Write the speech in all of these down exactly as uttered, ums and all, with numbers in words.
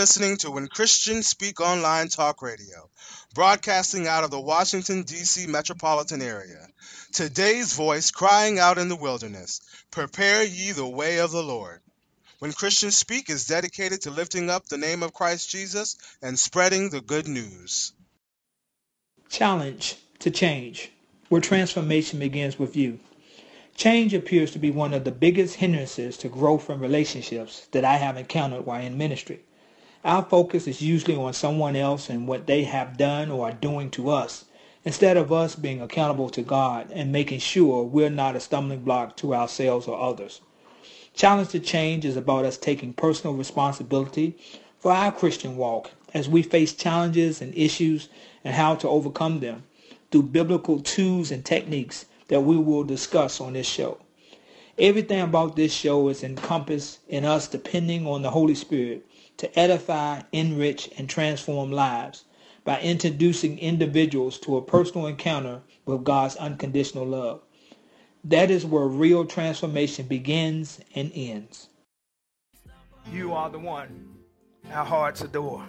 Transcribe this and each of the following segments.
listening to When Christians Speak Online Talk Radio, broadcasting out of the Washington, D C metropolitan area. Today's voice crying out in the wilderness, prepare ye the way of the Lord. When Christians Speak is dedicated to lifting up the name of Christ Jesus and spreading the good news. Challenge to change, where transformation begins with you. Change appears to be one of the biggest hindrances to growth in relationships that I have encountered while in ministry. Our focus is usually on someone else and what they have done or are doing to us, instead of us being accountable to God and making sure we're not a stumbling block to ourselves or others. Challenge to change is about us taking personal responsibility for our Christian walk as we face challenges and issues and how to overcome them through biblical tools and techniques that we will discuss on this show. Everything about this show is encompassed in us depending on the Holy Spirit to edify, enrich, and transform lives by introducing individuals to a personal encounter with God's unconditional love. That is where real transformation begins and ends. You are the one our hearts adore.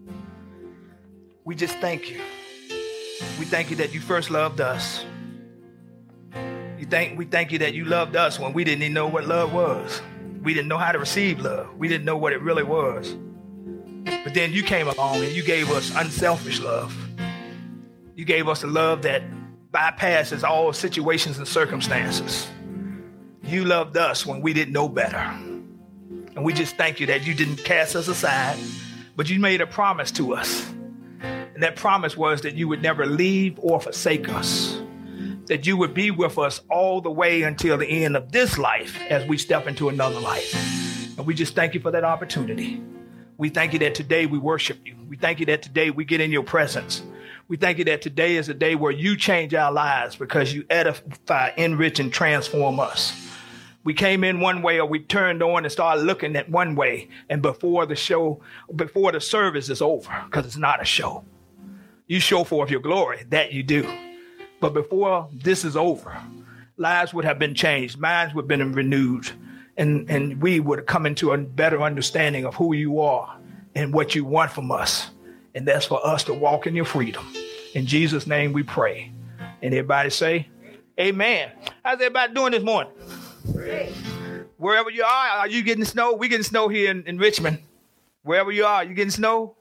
We just thank you. We thank you that you first loved us. You thank, we thank you that you loved us when we didn't even know what love was. We didn't know how to receive love. We didn't know what it really was. But then you came along and you gave us unselfish love. You gave us a love that bypasses all situations and circumstances. You loved us when we didn't know better. And we just thank you that you didn't cast us aside, but you made a promise to us. And that promise was that you would never leave or forsake us, that you would be with us all the way until the end of this life as we step into another life. And we just thank you for that opportunity. We thank you that today we worship you. We thank you that today we get in your presence. We thank you that today is a day where you change our lives because you edify, enrich, and transform us. We came in one way or we turned on and started looking at one way. And before the show, before the service is over, because it's not a show, you show forth your glory, that you do. But before this is over, lives would have been changed, minds would have been renewed, and, and we would have come into a better understanding of who you are and what you want from us. And that's for us to walk in your freedom. In Jesus' name we pray. And everybody say, amen. How's everybody doing this morning? Great. Wherever you are, are you getting snow? We getting snow here in, in Richmond. Wherever you are, you getting snow?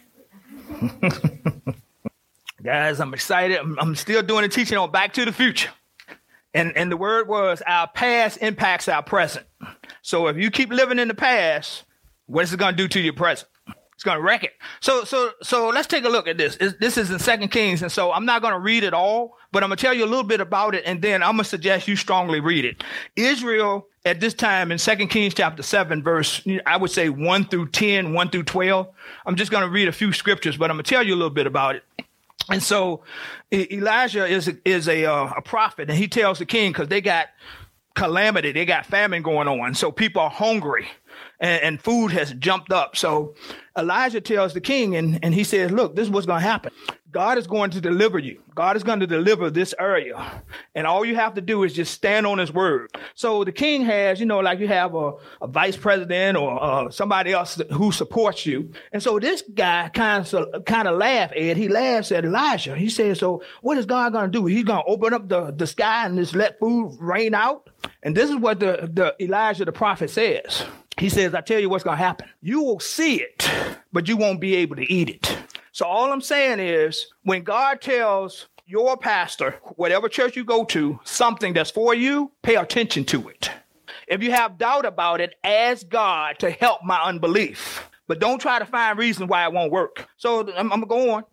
Guys, I'm excited. I'm, I'm still doing a teaching on Back to the Future. And, and the word was our past impacts our present. So if you keep living in the past, what is it going to do to your present? It's going to wreck it. So so so let's take a look at this. It's, this is in Second Kings. And so I'm not going to read it all, but I'm going to tell you a little bit about it. And then I'm going to suggest you strongly read it. Israel at this time in Second Kings chapter seven, verse, I would say one through ten, one through twelve. I'm just going to read a few scriptures, but I'm going to tell you a little bit about it. And so Elijah is a, is a, uh, a prophet, and he tells the king because they got calamity, they got famine going on. So people are hungry and, and food has jumped up. So Elijah tells the king and, and he says, look, this is what's going to happen. God is going to deliver you. God is going to deliver this area. And all you have to do is just stand on his word. So the king has, you know, like you have a, a vice president or uh, somebody else who supports you. And so this guy kind of kind of laughed, Ed. He laughs at Elijah. He says, so what is God going to do? He's going to open up the, the sky and just let food rain out? And this is what the, the Elijah, the prophet, says. He says, I tell you what's going to happen. You will see it, but you won't be able to eat it. So all I'm saying is when God tells your pastor, whatever church you go to, something that's for you, pay attention to it. If you have doubt about it, ask God to help my unbelief. But don't try to find reasons why it won't work. So I'm, I'm going to go on.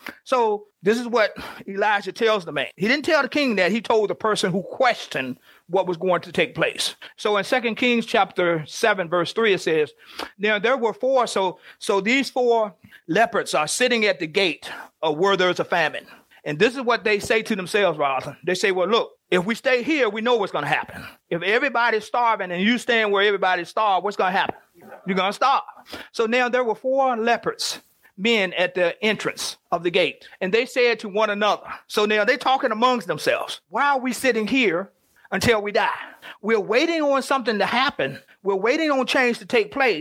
So this is what Elijah tells the man. He didn't tell the king that. He told the person who questioned what was going to take place. So in Second Kings chapter seven, verse three, it says, now there were four. So, so these four leopards are sitting at the gate of where there's a famine. And this is what they say to themselves, rather. They say, well, look, if we stay here, we know what's going to happen. If everybody's starving and you stand where everybody's starved, what's going to happen? You're going to starve. So now there were four leopards, men at the entrance of the gate. And they said to one another, so now they're talking amongst themselves, why are we sitting here until we die? We're waiting on something to happen. We're waiting on change to take place.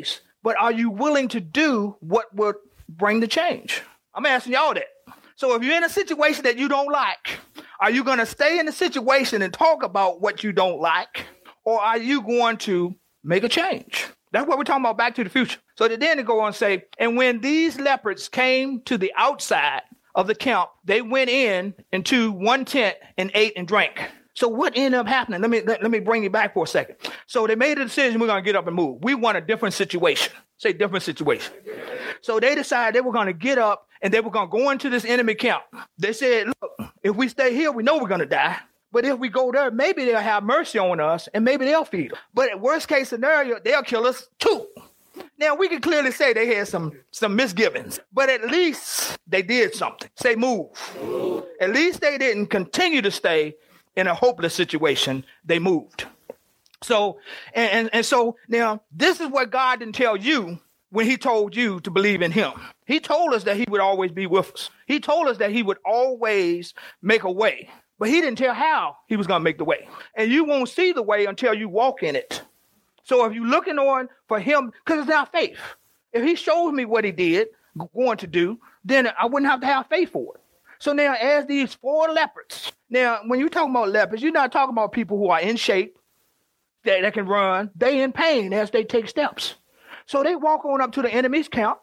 but are you willing to do what would bring the change? I'm asking y'all that. So if you're in a situation that you don't like, are you going to stay in the situation and talk about what you don't like? Or are you going to make a change? That's what we're talking about, Back to the Future. So then they go on and say, and when these leopards came to the outside of the camp, they went in into one tent and ate and drank. So what ended up happening? Let me let, let me bring you back for a second. So they made a decision, we're going to get up and move. We want a different situation. Say different situation. So they decided they were going to get up and they were going to go into this enemy camp. They said, look, if we stay here, we know we're going to die. But if we go there, maybe they'll have mercy on us and maybe they'll feed us. But at worst case scenario, they'll kill us too. Now, we can clearly say they had some, some misgivings, but at least they did something. Say move. move. At least they didn't continue to stay in a hopeless situation. They moved. So, and, and, and so now this is what God didn't tell you when he told you to believe in him. He told us that he would always be with us. He told us that he would always make a way, but he didn't tell how he was going to make the way. And you won't see the way until you walk in it. So if you're looking on for him, because it's not faith. If he shows me what he did, going to do, then I wouldn't have to have faith for it. So now as these four leopards, now when you're talking about leopards, you're not talking about people who are in shape, that, that can run. They in pain as they take steps. So they walk on up to the enemy's camp.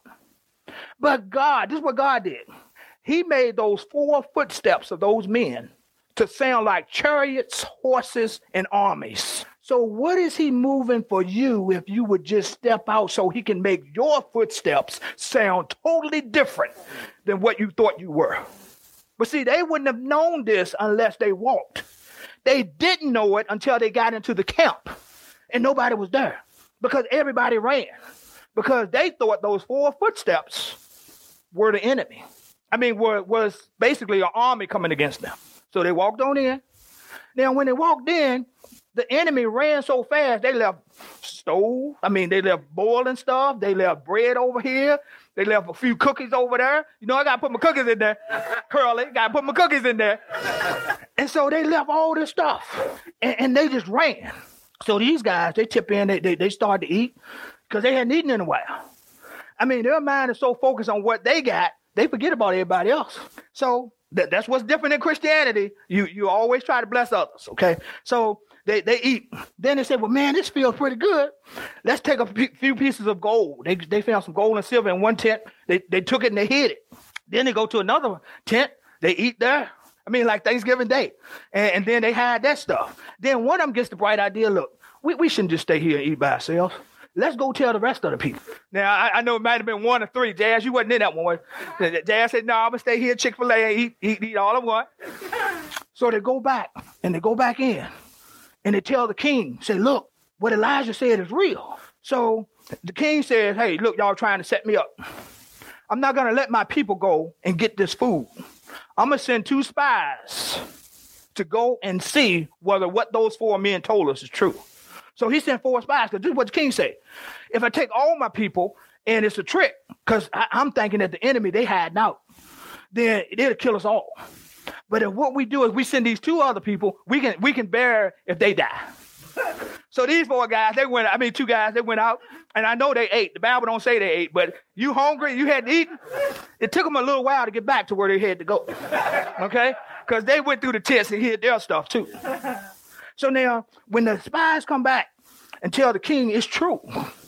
But God, this is what God did. He made those four footsteps of those men to sound like chariots, horses, and armies. So what is he moving for you if you would just step out so he can make your footsteps sound totally different than what you thought you were? But see, they wouldn't have known this unless they walked. They didn't know it until they got into the camp and nobody was there because everybody ran because they thought those four footsteps were the enemy. I mean, were, was basically an army coming against them. So they walked on in. Now, when they walked in, the enemy ran so fast, they left stove. I mean, they left boiling stuff. They left bread over here. They left a few cookies over there. You know, I got to put my cookies in there. Curly, got to put my cookies in there. And so they left all this stuff, and, and they just ran. So these guys, they tip in, they, they, they started to eat because they hadn't eaten in a while. I mean, their mind is so focused on what they got, they forget about everybody else. So that, that's what's different in Christianity. You, you always try to bless others, okay? So They they eat. Then they say, well, man, this feels pretty good. Let's take a p- few pieces of gold. They they found some gold and silver in one tent. They they took it and they hid it. Then they go to another tent. They eat there. I mean, like Thanksgiving Day. And, and then they hide that stuff. Then one of them gets the bright idea, look, we, we shouldn't just stay here and eat by ourselves. Let's go tell the rest of the people. Now, I, I know it might have been one or three. Jazz, you wasn't in that one. Jazz said, no, I'm going to stay here at Chick-fil-A and eat, eat, eat all I want. So they go back, and they go back in. And they tell the king, say, look, what Elijah said is real. So the king says, hey, look, y'all trying to set me up. I'm not going to let my people go and get this food. I'm going to send two spies to go and see whether what those four men told us is true. So he sent four spies, because this is what the king said. If I take all my people and it's a trick, because I'm thinking that the enemy, they hiding out, then it'll kill us all. But if what we do is we send these two other people, we can we can bear if they die. So these four guys, they went, I mean, two guys, they went out, and I know they ate. The Bible don't say they ate, but you hungry, you hadn't eaten. It took them a little while to get back to where they had to go, okay? Because they went through the tents and hid their stuff too. So now, when the spies come back and tell the king it's true,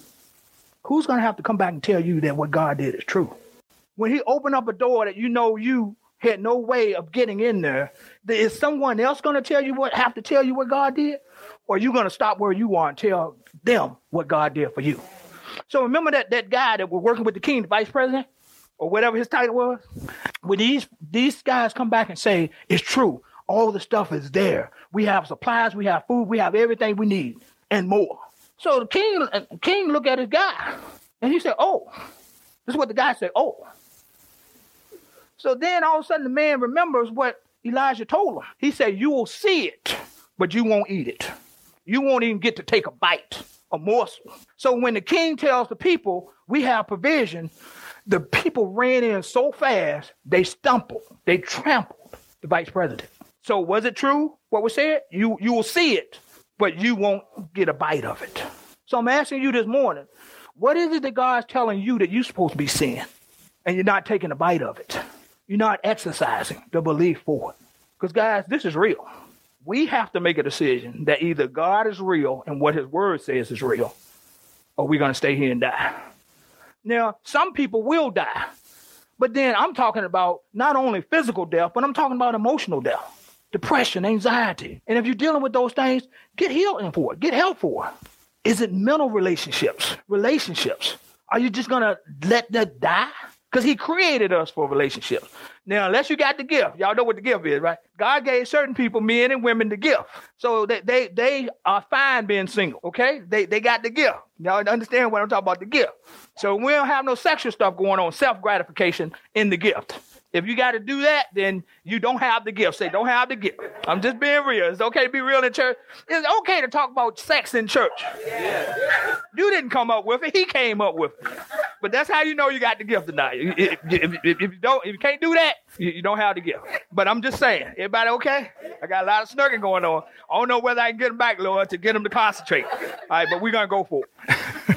who's going to have to come back and tell you that what God did is true? When he opened up a door that you know you had no way of getting in there, is someone else going to tell you what, have to tell you what God did? Or are you going to stop where you are and tell them what God did for you? So remember that, that guy that was working with the king, the vice president, or whatever his title was? When these, these guys come back and say, it's true, all the stuff is there. We have supplies, we have food, we have everything we need, and more. So the king, king looked at his guy, and he said, oh. This is what the guy said, oh. So then all of a sudden the man remembers what Elijah told him. He said, you will see it, but you won't eat it. You won't even get to take a bite, a morsel. So when the king tells the people, we have provision, the people ran in so fast, they stumbled, they trampled the vice president. So was it true, what was said? You, you will see it, but you won't get a bite of it. So I'm asking you this morning, What is it that God's telling you that you're supposed to be seeing? And you're not taking a bite of it. You're not exercising the belief for it. Because, guys, this is real. We have to make a decision that either God is real and what his word says is real, or we're going to stay here and die. Now, some people will die. But then I'm talking about not only physical death, but I'm talking about emotional death, depression, anxiety. And if you're dealing with those things, get healing for it. Get help for it. Is it mental relationships? Relationships. Are you just going to let that die? Because he created us for relationships. Now, unless you got the gift, y'all know what the gift is, right? God gave certain people, men and women, the gift. So they they, they are fine being single, okay? They they got the gift. Y'all understand what I'm talking about, the gift. So we don't have no sexual stuff going on, self-gratification in the gift. If you got to do that, then you don't have the gift. Say, don't have the gift. I'm just being real. It's okay to be real in church. It's okay to talk about sex in church. Yeah. You didn't come up with it. He came up with it. But that's how you know you got the gift tonight. If, if, if, if you don't, if you can't do that, you, you don't have the gift. But I'm just saying, everybody okay? I got a lot of snurking going on. I don't know whether I can get them back, Lord, to get them to concentrate. All right, but we're going to go for it.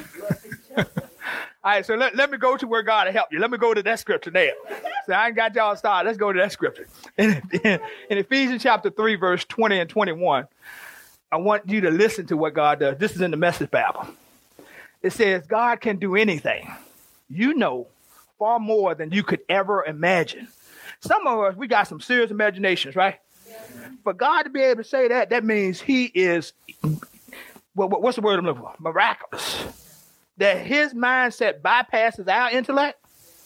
All right, so let, let me go to where God will help you. Let me go to that scripture there. So I ain't got y'all started. Let's go to that scripture. In, in, in Ephesians chapter three, verse twenty and twenty-one, I want you to listen to what God does. This is in the Message Bible. It says, God can do anything, you know, far more than you could ever imagine. Some of us, we got some serious imaginations, right? Yeah. For God to be able to say that, that means he is, well, what's the word I'm looking for? Miraculous. That his mindset bypasses our intellect,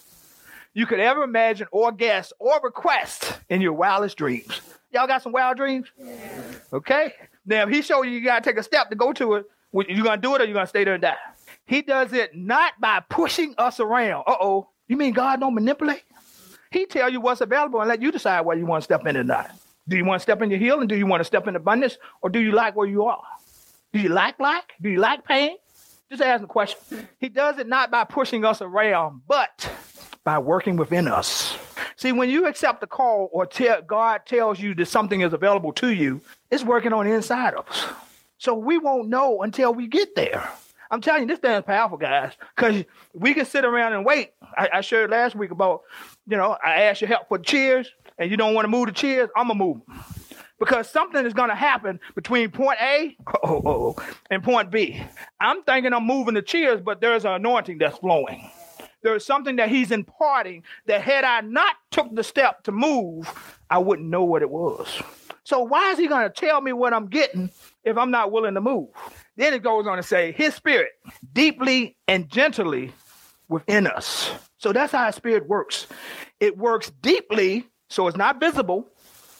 you could ever imagine or guess or request in your wildest dreams. Y'all got some wild dreams? Yeah. Okay. Now, if he showed you you got to take a step to go to it, you going to do it or you going to stay there and die? He does it not by pushing us around. Uh-oh. You mean God don't manipulate? He tell you what's available and let you decide whether you want to step in or not. Do you want to step in your healing? Do you want to step in abundance? Or do you like where you are? Do you like like? Do you like pain? Just ask the question. He does it not by pushing us around, but by working within us. See, when you accept the call or tell God tells you that something is available to you, it's working on the inside of us. So we won't know until we get there. I'm telling you, this thing is powerful, guys, because we can sit around and wait. I, I shared last week about, you know, I asked your help for the chairs, and you don't want to move the chairs, I'm going to move them. Because something is going to happen between point A oh, oh, oh, and point B. I'm thinking I'm moving the chairs, but there's an anointing that's flowing. There is something that he's imparting that had I not took the step to move, I wouldn't know what it was. So why is he going to tell me what I'm getting if I'm not willing to move? Then it goes on to say, his spirit deeply and gently within us. So that's how his spirit works. It works deeply, so it's not visible.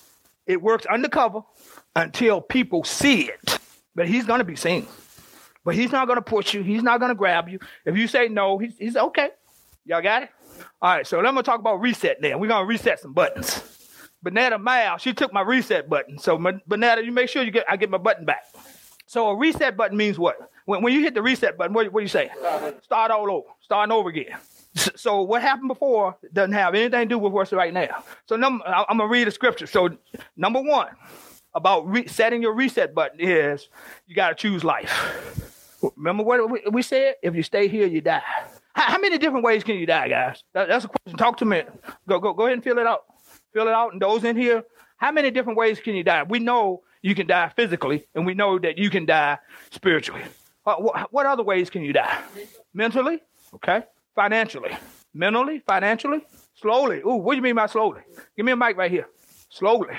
It works undercover until people see it. But he's going to be seen. But he's not going to push you. He's not going to grab you. If you say no, he's, he's okay. Y'all got it? All right, so let me talk about reset now. We're going to reset some buttons. Bonetta Mal, she took my reset button. So, Bonetta, you make sure you get I get my button back. So a reset button means what? When, when you hit the reset button, what, what do you say? Start all over. Starting over again. So what happened before doesn't have anything to do with what's right now. So number, I'm going to read the scripture. So number one about re- setting your reset button is you got to choose life. Remember what we, we said? If you stay here, you die. How, how many different ways can you die, guys? That, that's a question. Talk to me. Go, go, go ahead and fill it out. Fill it out. And those in here, how many different ways can you die? We know you can die physically, and we know that you can die spiritually. Uh, what, what other ways can you die? Mentally? Okay. Financially, mentally, financially, slowly. Ooh, what do you mean by slowly? Give me a mic right here. Slowly.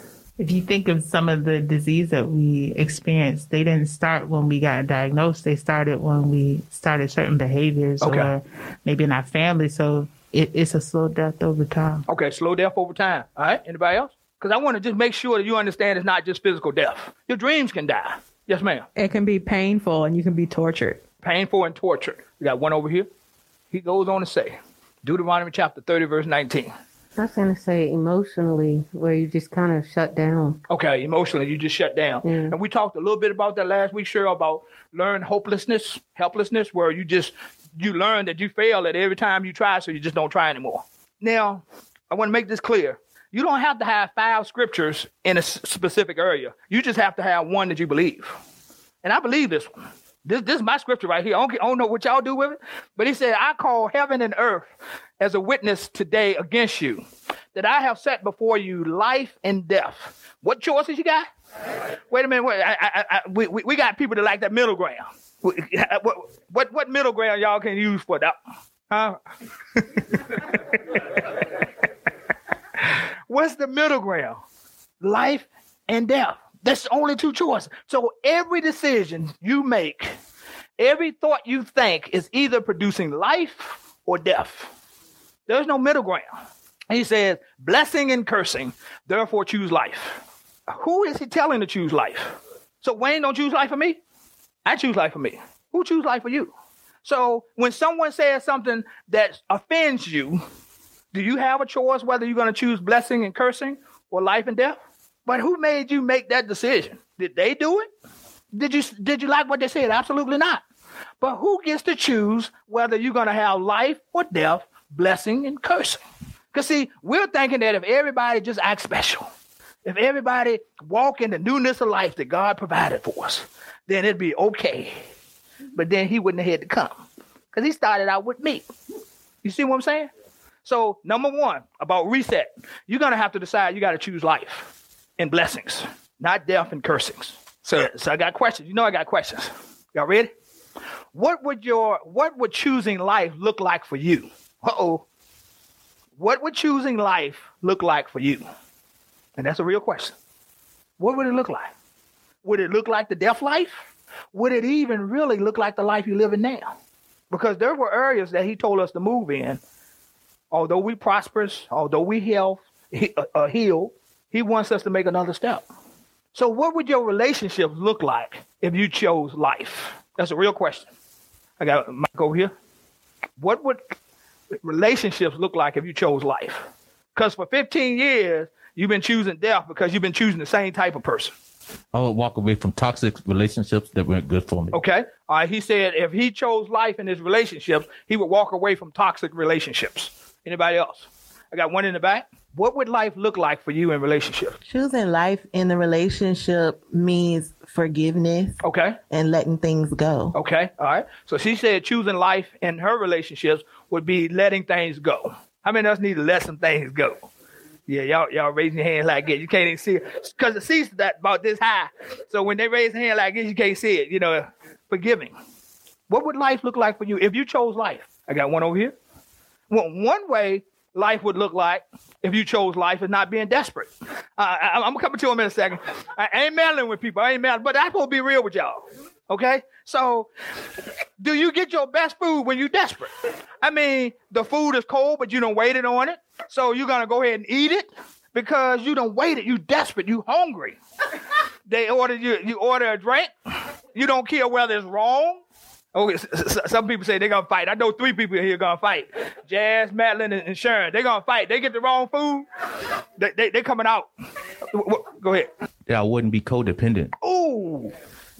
If you think of some of the disease that we experienced, they didn't start when we got diagnosed. They started when we started certain behaviors okay. or maybe in our family. So it, it's a slow death over time. Okay, slow death over time. All right. Anybody else? Because I want to just make sure that you understand it's not just physical death. Your dreams can die. Yes, ma'am. It can be painful and you can be tortured. Painful and tortured. We got one over here. He goes on to say, Deuteronomy chapter thirty, verse nineteen. I was going to say emotionally, where you just kind of shut down. Okay, emotionally, you just shut down. Yeah. And we talked a little bit about that last week, sure, about learn hopelessness, helplessness, where you just, you learn that you fail at every time you try, so you just don't try anymore. Now, I want to make this clear. You don't have to have five scriptures in a specific area. You just have to have one that you believe. And I believe this one. This, this is my scripture right here. I don't, I don't know what y'all do with it, but he said, I call heaven and earth as a witness today against you, that I have set before you life and death. What choices you got? Wait a minute. Wait, I, I, I, we, we got people that like that middle ground. What, what, what middle ground y'all can use for that? Huh? What's the middle ground? Life and death. That's the only two choices. So every decision you make, every thought you think is either producing life or death. There's no middle ground. He says, blessing and cursing, therefore choose life. Who is he telling to choose life? So Wayne don't choose life for me? I choose life for me. Who choose life for you? So when someone says something that offends you, do you have a choice whether you're going to choose blessing and cursing or life and death? But who made you make that decision? Did they do it? Did you did you like what they said? Absolutely not. But who gets to choose whether you're going to have life or death, blessing and cursing? Because see, we're thinking that if everybody just acts special, if everybody walk in the newness of life that God provided for us, then it'd be okay. But then he wouldn't have had to come because he started out with me. You see what I'm saying? So number one, about reset, you're going to have to decide you got to choose life and blessings, not death and cursings. So, so I got questions. You know I got questions. Y'all ready? What would your what would choosing life look like for you? Uh-oh. What would choosing life look like for you? And that's a real question. What would it look like? Would it look like the death life? Would it even really look like the life you're living now? Because there were areas that he told us to move in. Although we prosperous, although we health, he, uh, uh, heal, he wants us to make another step. So what would your relationships look like if you chose life? That's a real question. I got Mike over here. What would relationships look like if you chose life? Because for fifteen years, you've been choosing death because you've been choosing the same type of person. I would walk away from toxic relationships that weren't good for me. Okay. All right. He said if he chose life in his relationships, he would walk away from toxic relationships. Anybody else? I got one in the back. What would life look like for you in relationships? Choosing life in the relationship means forgiveness. Okay. And letting things go. Okay. All right. So she said choosing life in her relationships would be letting things go. How many of us need to let some things go? Yeah, y'all y'all raising your hand like this. You can't even see it. Because the seat's that about this high. So when they raise their hand like this, you can't see it. You know, forgiving. What would life look like for you if you chose life? I got one over here. Well, one way life would look like if you chose life is not being desperate. Uh, I, I'm coming to him in a second. I ain't meddling with people. I ain't meddling, but I'm supposed to be real with y'all. Okay? So, do you get your best food when you're desperate? I mean, the food is cold, but you don't waited on it. So, you're going to go ahead and eat it because you don't wait it. You desperate. You hungry. They order you, you order a drink. You don't care whether it's wrong. Okay, some people say they're going to fight. I know three people here going to fight. Jazz, Madeline, and Sharon. They're going to fight. They get the wrong food. They, they, they coming out. Go ahead. Yeah, I wouldn't be codependent. Ooh.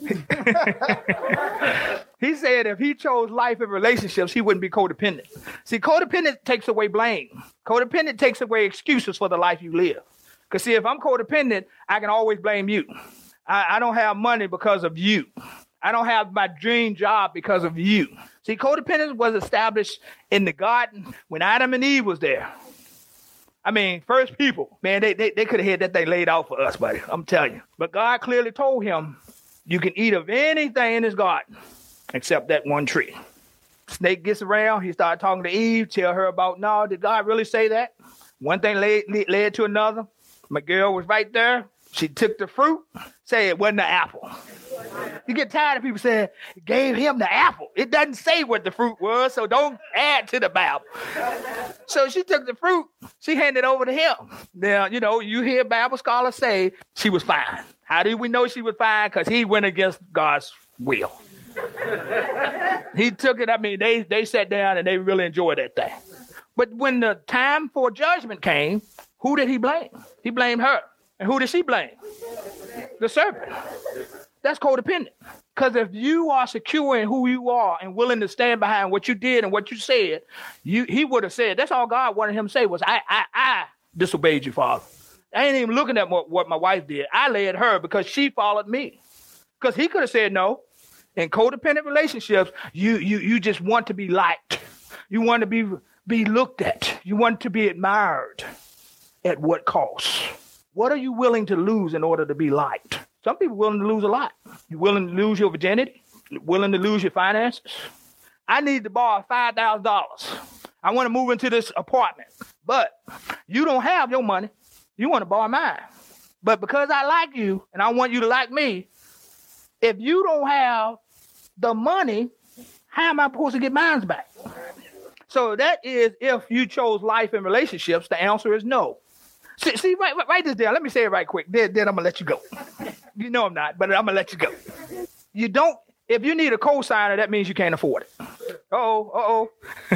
He said if he chose life and relationships, he wouldn't be codependent. See, codependent takes away blame. Codependent takes away excuses for the life you live. Because see, if I'm codependent, I can always blame you. I, I don't have money because of you. I don't have my dream job because of you. See, codependence was established in the garden when Adam and Eve was there. I mean, first people, man, they they, they could have had that thing laid out for us, buddy. I'm telling you. But God clearly told him, you can eat of anything in this garden except that one tree. Snake gets around. He started talking to Eve, tell her about, no, did God really say that? One thing led, led to another. My girl was right there. She took the fruit, say it wasn't an apple. You get tired of people saying, gave him the apple. It doesn't say what the fruit was, so don't add to the Bible. So she took the fruit. She handed it over to him. Now, you know, you hear Bible scholars say she was fine. How do we know she was fine? Because he went against God's will. He took it. I mean, they, they sat down and they really enjoyed that thing. But when the time for judgment came, who did he blame? He blamed her. And who did she blame? The serpent. That's codependent. Because if you are secure in who you are and willing to stand behind what you did and what you said, you he would have said, that's all God wanted him to say was, I I, I disobeyed you, Father. I ain't even looking at what, what my wife did. I led her because she followed me. Because he could have said no. In codependent relationships, you you you just want to be liked. You want to be be looked at. You want to be admired. At what cost? What are you willing to lose in order to be liked? Some people are willing to lose a lot. You're willing to lose your virginity? You're willing to lose your finances? I need to borrow five thousand dollars. I want to move into this apartment. But you don't have your money. You want to borrow mine. But because I like you and I want you to like me, if you don't have the money, how am I supposed to get mine back? So that is if you chose life and relationships, the answer is no. See, see write, write this down. Let me say it right quick. Then, then I'm going to let you go. You know I'm not, but I'm going to let you go. You don't, if you need a co-signer, that means you can't afford it. Uh-oh, uh-oh.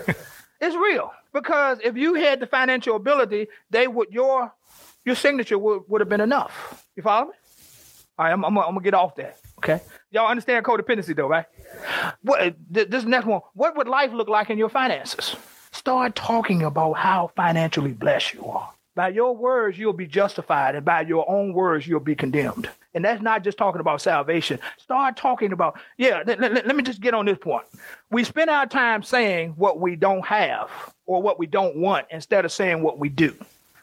It's real. Because if you had the financial ability, they would, your your signature would, would have been enough. You follow me? All right, I'm, I'm, I'm going to get off that. Okay? Y'all understand codependency though, right? What, this next one, what would life look like in your finances? Start talking about how financially blessed you are. By your words, you'll be justified, and by your own words, you'll be condemned. And that's not just talking about salvation. Start talking about, yeah, let, let, let me just get on this point. We spend our time saying what we don't have or what we don't want instead of saying what we do.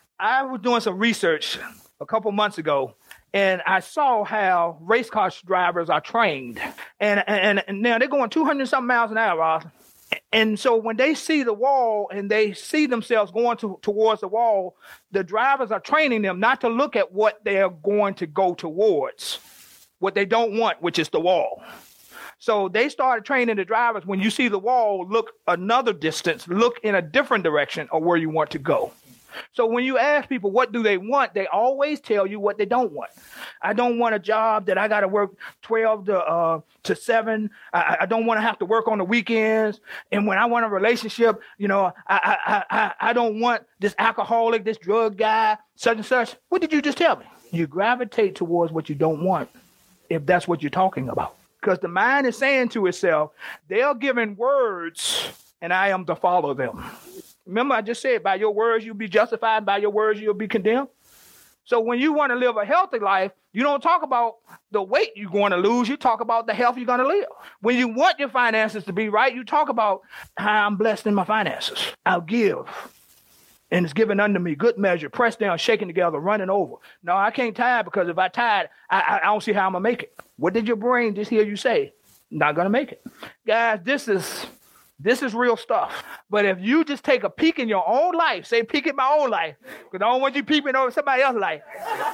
I was doing some research a couple months ago, and I saw how race car drivers are trained. And, and, and now they're going two hundred something miles an hour, Ross. And so when they see the wall and they see themselves going to, towards the wall, the drivers are training them not to look at what they're going to go towards, what they don't want, which is the wall. So they started training the drivers, when you see the wall, look another distance, look in a different direction of where you want to go. So when you ask people what do they want, they always tell you what they don't want. I don't want a job that I got to work twelve to uh, to seven. I, I don't want to have to work on the weekends. And when I want a relationship, you know, I, I I I don't want this alcoholic, this drug guy, such and such. What did you just tell me? You gravitate towards what you don't want, if that's what you're talking about. Because the mind is saying to itself, they're giving words, and I am to follow them. Remember, I just said, by your words, you'll be justified. By your words, you'll be condemned. So when you want to live a healthy life, you don't talk about the weight you're going to lose. You talk about the health you're going to live. When you want your finances to be right, you talk about how I'm blessed in my finances. I'll give. And it's given unto me good measure, pressed down, shaken together, running over. No, I can't tithe, because if I tithe, I, I, I don't see how I'm going to make it. What did your brain just hear you say? Not going to make it. Guys, this is... This is real stuff. But if you just take a peek in your own life, say peek in my own life, because I don't want you peeping over somebody else's life.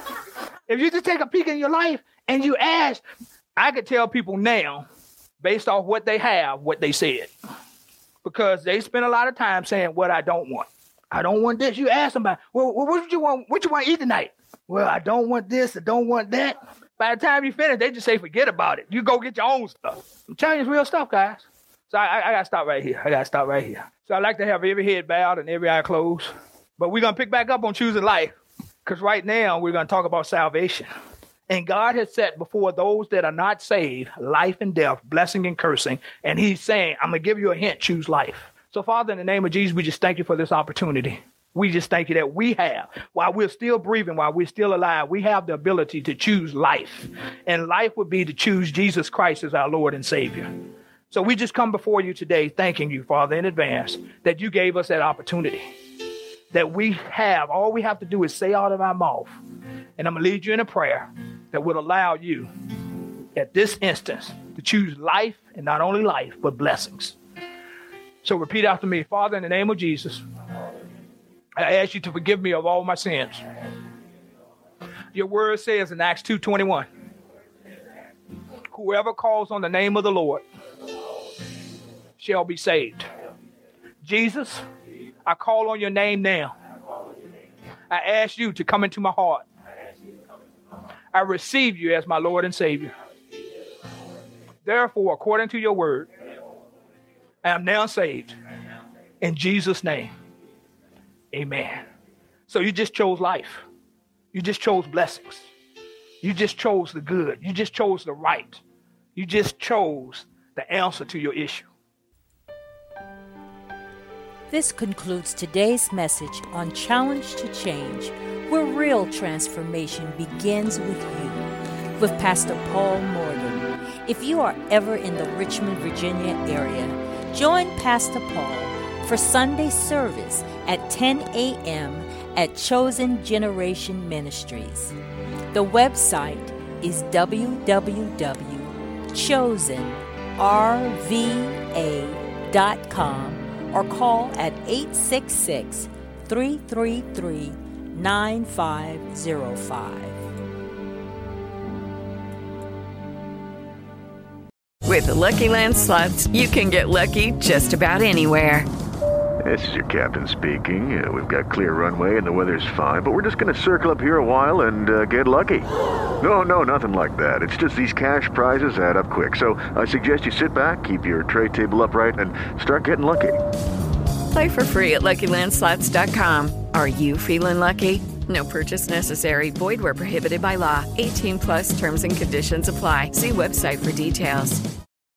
If you just take a peek in your life and you ask, I could tell people now, based off what they have, what they said. Because they spend a lot of time saying what I don't want. I don't want this. You ask somebody, well, what do you want? What you want to eat tonight? Well, I don't want this. I don't want that. By the time you finish, they just say, forget about it. You go get your own stuff. I'm telling you, it's real stuff, guys. So I, I got to stop right here. I got to stop right here. So I like to have every head bowed and every eye closed. But we're going to pick back up on choosing life. Because right now we're going to talk about salvation. And God has set before those that are not saved, life and death, blessing and cursing. And he's saying, I'm going to give you a hint, choose life. So Father, in the name of Jesus, we just thank you for this opportunity. We just thank you that we have, while we're still breathing, while we're still alive, we have the ability to choose life. And life would be to choose Jesus Christ as our Lord and Savior. So we just come before you today, thanking you, Father, in advance, that you gave us that opportunity, that we have. All we have to do is say out of our mouth. And I'm going to lead you in a prayer that will allow you at this instance to choose life, and not only life, but blessings. So repeat after me. Father, in the name of Jesus, I ask you to forgive me of all my sins. Your word says in Acts two twenty-one, whoever calls on the name of the Lord shall be saved. Jesus, I call on your name now. I ask you to come into my heart. I receive you as my Lord and Savior. Therefore, according to your word, I am now saved. In Jesus' name, amen. So you just chose life. You just chose blessings. You just chose the good. You just chose the right. You just chose the answer to your issue. This concludes today's message on Challenge to Change, where real transformation begins with you, with Pastor Paul Morgan. If you are ever in the Richmond, Virginia area, join Pastor Paul for Sunday service at ten a.m. at Chosen Generation Ministries. The website is w w w dot chosen r v a dot com or call at eight six six, three three three, nine five zero five. With the Lucky Land Slots, you can get lucky just about anywhere. This is your captain speaking. Uh, we've got clear runway and the weather's fine, but we're just going to circle up here a while and uh, get lucky. No, no, nothing like that. It's just these cash prizes add up quick. So I suggest you sit back, keep your tray table upright, and start getting lucky. Play for free at lucky land slots dot com. Are you feeling lucky? No purchase necessary. Void where prohibited by law. eighteen plus terms and conditions apply. See website for details.